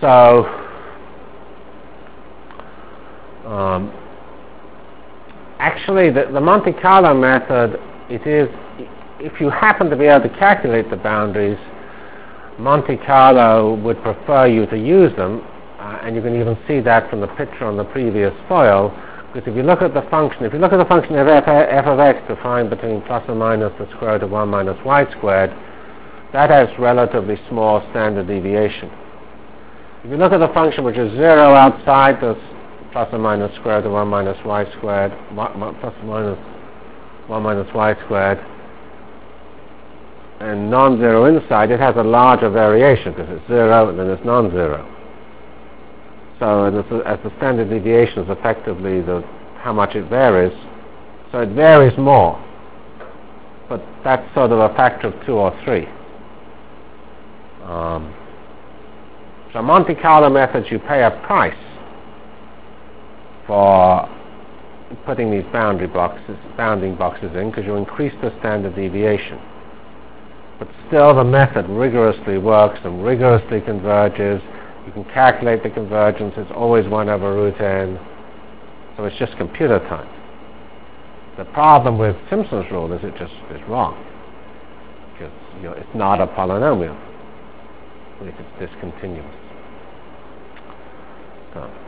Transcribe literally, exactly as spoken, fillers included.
so um, actually the, the Monte Carlo method, it is, if you happen to be able to calculate the boundaries, Monte Carlo would prefer you to use them, uh, and you can even see that from the picture on the previous foil, because if you look at the function, if you look at the function of f, f of x defined between plus or minus the square root of one minus y squared, that has relatively small standard deviation. If you look at the function which is zero outside this plus or minus square root of one minus y squared, plus or minus one minus y squared, and non-zero inside, it has a larger variation because it's zero and then it's non-zero. So as the, as the standard deviation is effectively the, how much it varies, so it varies more. But that's sort of a factor of two or three. Um, so Monte Carlo methods, you pay a price for putting these boundary boxes, bounding boxes in, because you increase the standard deviation. But still the method rigorously works and rigorously converges. You can calculate the convergence. It's always one over root n. So it's just computer time. The problem with Simpson's rule is it just is wrong. Because you know, it's not a polynomial. At least it's discontinuous. So.